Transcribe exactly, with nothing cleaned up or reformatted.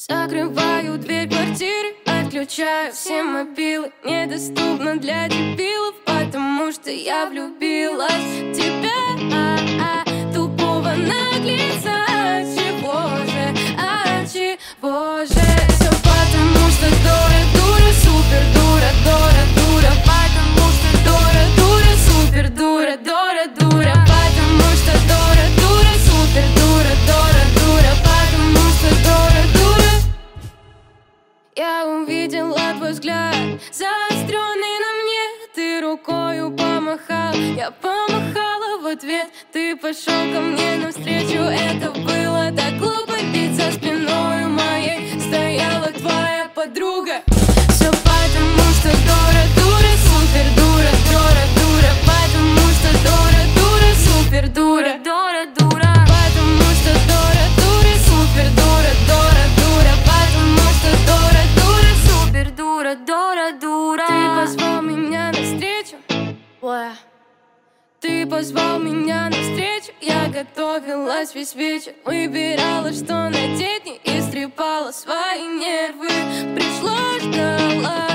Закрываю дверь квартиры, отключаю все мобилы. Недоступно для дебилов, потому что я влюбилась в тебя, а -а, тупого наглеца. Чего же, а чего же? Все потому что Дора дура, супер дура, Дора дура. Потому что Дора дура, супер дура, Дора дура. Потому что Дора дура, супер дура, Дора дура. Потому что Дора дура. Я увидела твой взгляд, заостренный на мне. Ты рукою помахал, я помахала в ответ. Ты пошел ко мне навстречу, это было так глупо. Ведь за спиной моей стояла твоя подруга. Все потому что Дора дура, супер дура, Дора дура. Потому что Дора дура, супер дура, Дора дура. Потому что Дора дура, супер дура, Дора дура. Потому что Дора дура, супер дура, Дора дура. Ты позвал меня навстречу, ты позвал меня навстречу. Я готовилась весь вечер, выбирала, что надеть, не истрепала свои нервы. Пришлось, ждала.